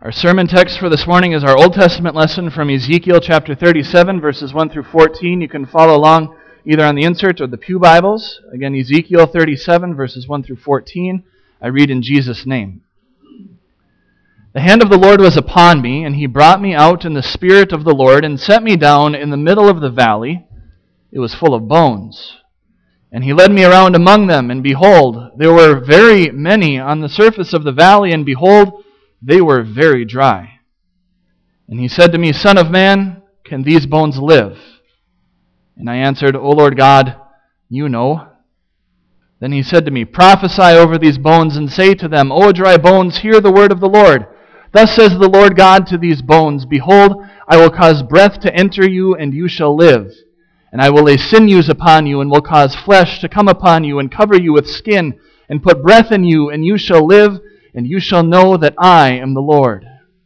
Our sermon text for this morning is our Old Testament lesson from Ezekiel chapter 37, verses 1 through 14. You can follow along either on the insert or the Pew Bibles. Again, Ezekiel 37, verses 1 through 14. I read in Jesus' name. The hand of the Lord was upon me, and he brought me out in the Spirit of the Lord, and set me down in the middle of the valley. It was full of bones. And he led me around among them, and behold, there were very many on the surface of the valley, and behold, they were very dry. And he said to me, Son of man, can these bones live? And I answered, O Lord God, you know. Then he said to me, Prophesy over these bones, and say to them, O dry bones, hear the word of the Lord. Thus says the Lord God to these bones, Behold, I will cause breath to enter you, and you shall live. And I will lay sinews upon you, and will cause flesh to come upon you, and cover you with skin, and put breath in you, and you shall live, and you shall know that I am the Lord.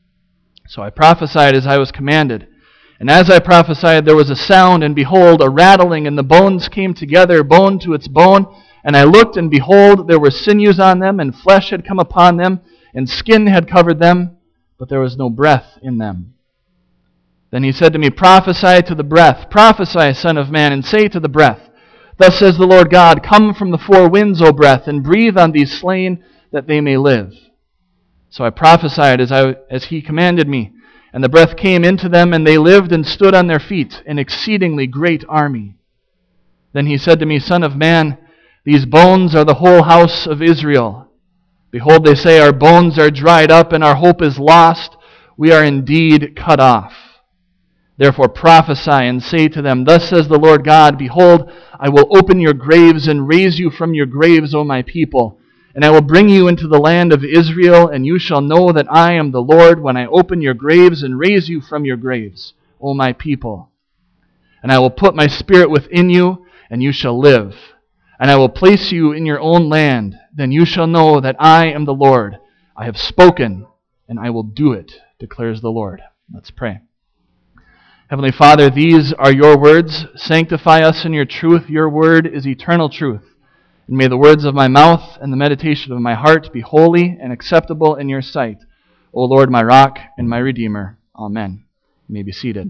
So I prophesied as I was commanded. And as I prophesied, there was a sound, and behold, a rattling, and the bones came together, bone to its bone. And I looked, and behold, there were sinews on them, and flesh had come upon them, and skin had covered them, but there was no breath in them. Then he said to me, Prophesy to the breath, prophesy, Son of man, and say to the breath, Thus says the Lord God, Come from the four winds, O breath, and breathe on these slain, that they may live. So I prophesied as he commanded me, and the breath came into them, and they lived and stood on their feet, an exceedingly great army. Then he said to me, Son of man, these bones are the whole house of Israel. Behold, they say, Our bones are dried up, and our hope is lost. We are indeed cut off. Therefore prophesy and say to them, Thus says the Lord God, Behold, I will open your graves and raise you from your graves, O my people. And I will bring you into the land of Israel, and you shall know that I am the Lord when I open your graves and raise you from your graves, O my people. And I will put my spirit within you, and you shall live. And I will place you in your own land. Then you shall know that I am the Lord. I have spoken, and I will do it, declares the Lord. Let's pray. Heavenly Father, these are your words. Sanctify us in your truth. Your word is eternal truth. And may the words of my mouth and the meditation of my heart be holy and acceptable in your sight. O Lord, my rock and my redeemer. Amen. You may be seated.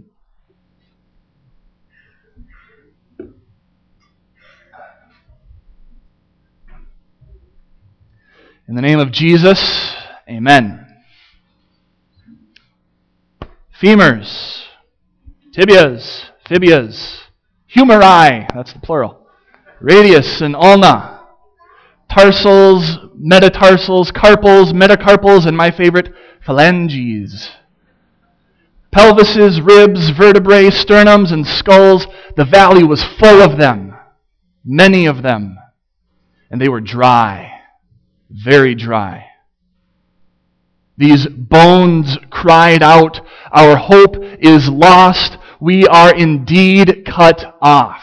In the name of Jesus, amen. Femurs, tibias, fibias, humeri, that's the plural. Radius and ulna, tarsals, metatarsals, carpals, metacarpals, and my favorite, phalanges. Pelvises, ribs, vertebrae, sternums, and skulls. The valley was full of them, many of them, and they were dry, very dry. These bones cried out, Our hope is lost. We are indeed cut off.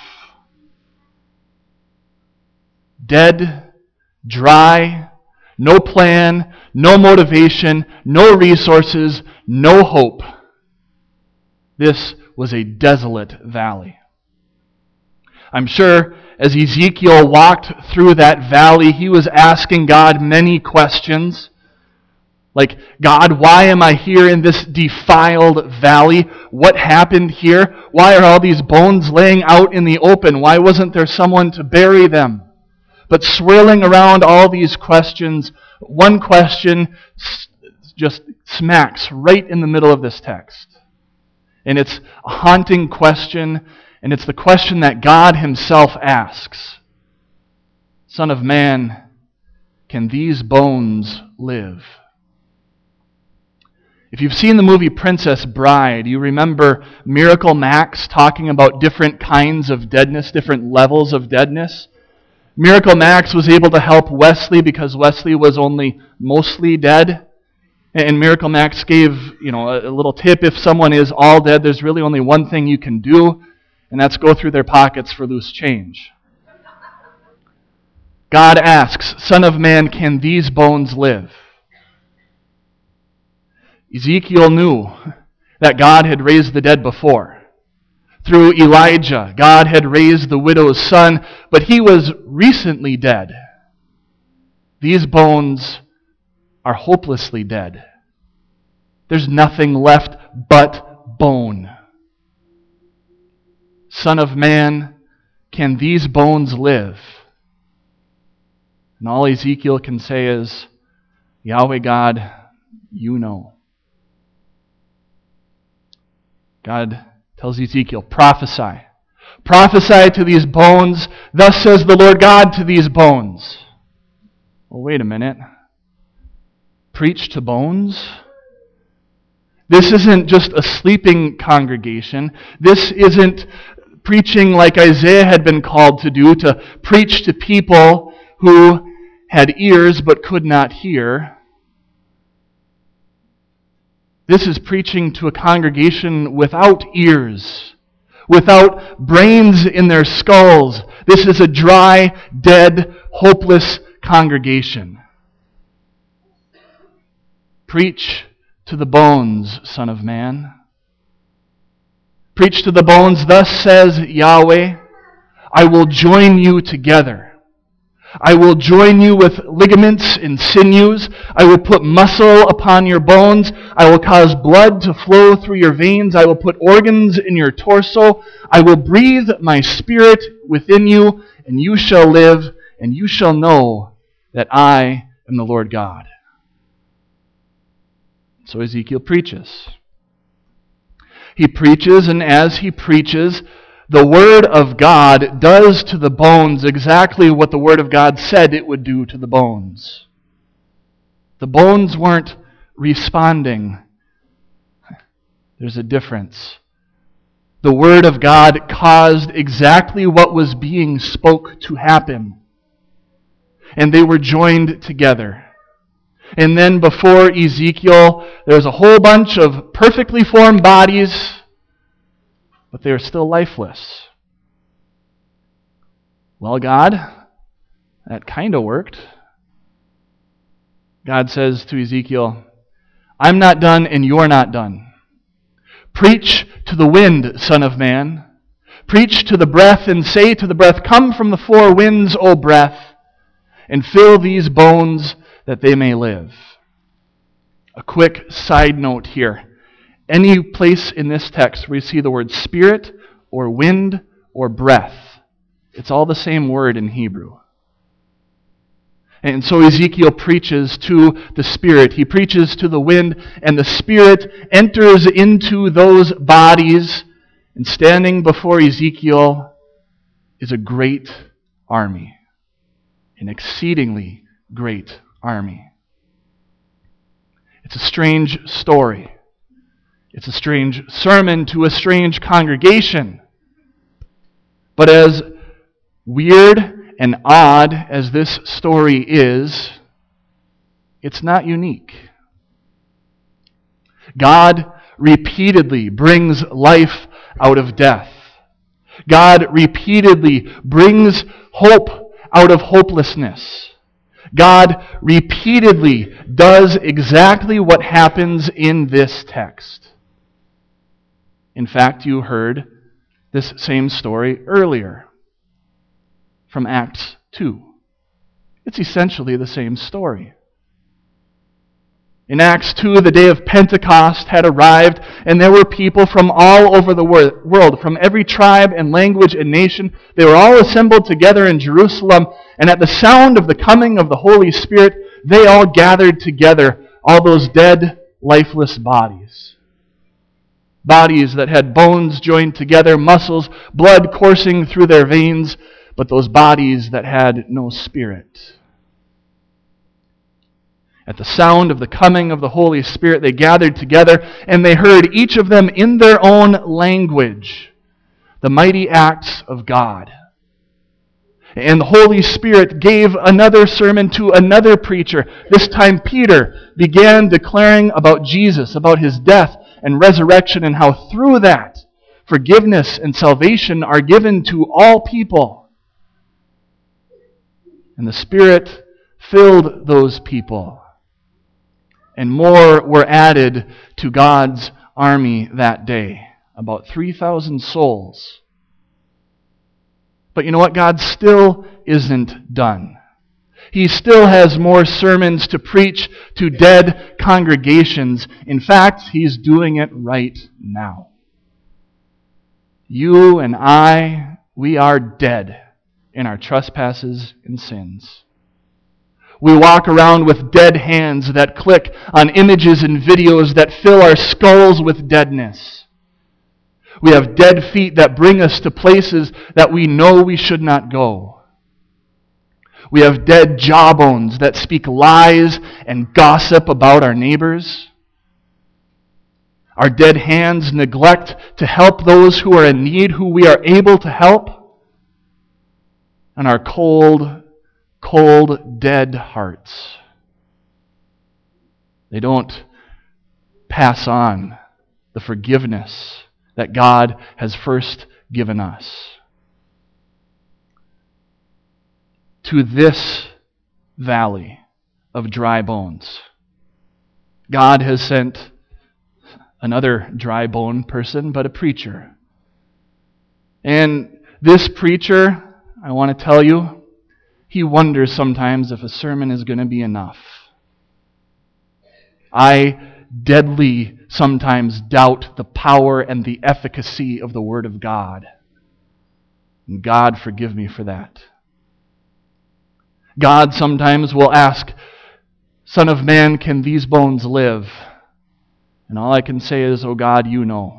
Dead, dry, no plan, no motivation, no resources, no hope. This was a desolate valley. I'm sure as Ezekiel walked through that valley, he was asking God many questions. Like, God, why am I here in this defiled valley? What happened here? Why are all these bones laying out in the open? Why wasn't there someone to bury them? But swirling around all these questions, one question just smacks right in the middle of this text. And it's a haunting question, and it's the question that God himself asks. Son of man, can these bones live? If you've seen the movie Princess Bride, you remember Miracle Max talking about different kinds of deadness, different levels of deadness. Miracle Max was able to help Wesley because Wesley was only mostly dead. And Miracle Max gave, a little tip. If someone is all dead, there's really only one thing you can do, and that's go through their pockets for loose change. God asks, Son of man, can these bones live? Ezekiel knew that God had raised the dead before. Through Elijah, God had raised the widow's son, but he was recently dead. These bones are hopelessly dead. There's nothing left but bone. Son of man, can these bones live? And all Ezekiel can say is, Yahweh God, you know. God tells Ezekiel, prophesy. Prophesy to these bones. Thus says the Lord God to these bones. Well, wait a minute. Preach to bones? This isn't just a sleeping congregation. This isn't preaching like Isaiah had been called to do, to preach to people who had ears but could not hear. This is preaching to a congregation without ears, without brains in their skulls. This is a dry, dead, hopeless congregation. Preach to the bones, Son of Man. Preach to the bones, thus says Yahweh, I will join you together. I will join you with ligaments and sinews. I will put muscle upon your bones. I will cause blood to flow through your veins. I will put organs in your torso. I will breathe my spirit within you, and you shall live, and you shall know that I am the Lord God. So Ezekiel preaches. He preaches, and as he preaches, the Word of God does to the bones exactly what the Word of God said it would do to the bones. The bones weren't responding. There's a difference. The Word of God caused exactly what was being spoke to happen. And they were joined together. And then before Ezekiel, there was a whole bunch of perfectly formed bodies, but they are still lifeless. Well, God, that kind of worked. God says to Ezekiel, I'm not done and you're not done. Preach to the wind, Son of Man. Preach to the breath and say to the breath, come from the four winds, O breath, and fill these bones that they may live. A quick side note here. Any place in this text where you see the word spirit or wind or breath, it's all the same word in Hebrew. And so Ezekiel preaches to the spirit. He preaches to the wind, and the spirit enters into those bodies, and standing before Ezekiel is a great army, an exceedingly great army. It's a strange story. It's a strange sermon to a strange congregation. But as weird and odd as this story is, it's not unique. God repeatedly brings life out of death. God repeatedly brings hope out of hopelessness. God repeatedly does exactly what happens in this text. In fact, you heard this same story earlier from Acts 2. It's essentially the same story. In Acts 2, the day of Pentecost had arrived, and there were people from all over the world, from every tribe and language and nation. They were all assembled together in Jerusalem, and at the sound of the coming of the Holy Spirit, they all gathered together, all those dead, lifeless bodies. Bodies that had bones joined together, muscles, blood coursing through their veins, but those bodies that had no spirit. At the sound of the coming of the Holy Spirit, they gathered together, and they heard each of them in their own language the mighty acts of God. And the Holy Spirit gave another sermon to another preacher. This time Peter began declaring about Jesus, about his death and resurrection, and how through that forgiveness and salvation are given to all people. And the Spirit filled those people. And more were added to God's army that day. About 3,000 souls. But you know what? God still isn't done. He still has more sermons to preach to dead congregations. In fact, He's doing it right now. You and I, we are dead in our trespasses and sins. We walk around with dead hands that click on images and videos that fill our skulls with deadness. We have dead feet that bring us to places that we know we should not go. We have dead jawbones that speak lies and gossip about our neighbors. Our dead hands neglect to help those who are in need, who we are able to help. And our cold, dead hearts, they don't pass on the forgiveness that God has first given us. To this valley of dry bones, God has sent another dry bone person, but a preacher. And this preacher, I want to tell you, he wonders sometimes if a sermon is going to be enough. I deadly sometimes doubt the power and the efficacy of the Word of God. And God forgive me for that. God sometimes will ask, Son of man, can these bones live? And all I can say is, oh God, you know.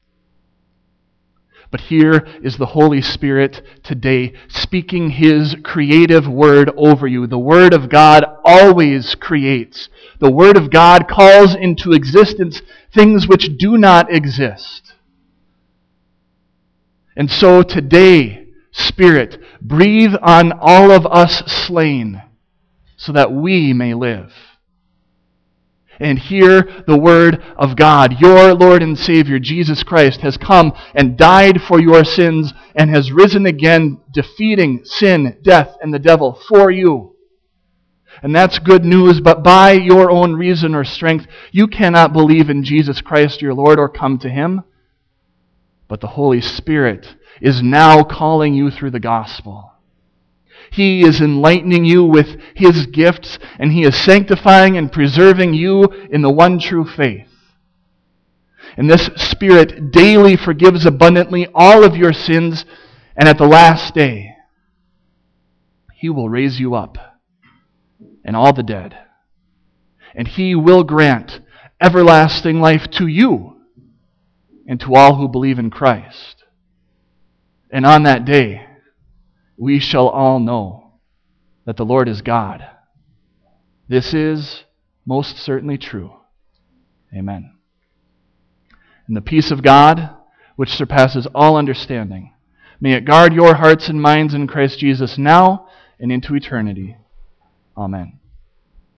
But here is the Holy Spirit today speaking His creative word over you. The Word of God always creates. The Word of God calls into existence things which do not exist. And so today, Spirit, breathe on all of us slain so that we may live. And hear the Word of God. Your Lord and Savior, Jesus Christ, has come and died for your sins and has risen again, defeating sin, death, and the devil for you. And that's good news, but by your own reason or strength, you cannot believe in Jesus Christ your Lord or come to Him. But the Holy Spirit is now calling you through the gospel. He is enlightening you with His gifts, and He is sanctifying and preserving you in the one true faith. And this Spirit daily forgives abundantly all of your sins, and at the last day, He will raise you up and all the dead. And He will grant everlasting life to you and to all who believe in Christ. And on that day, we shall all know that the Lord is God. This is most certainly true. Amen. And the peace of God, which surpasses all understanding, may it guard your hearts and minds in Christ Jesus now and into eternity. Amen.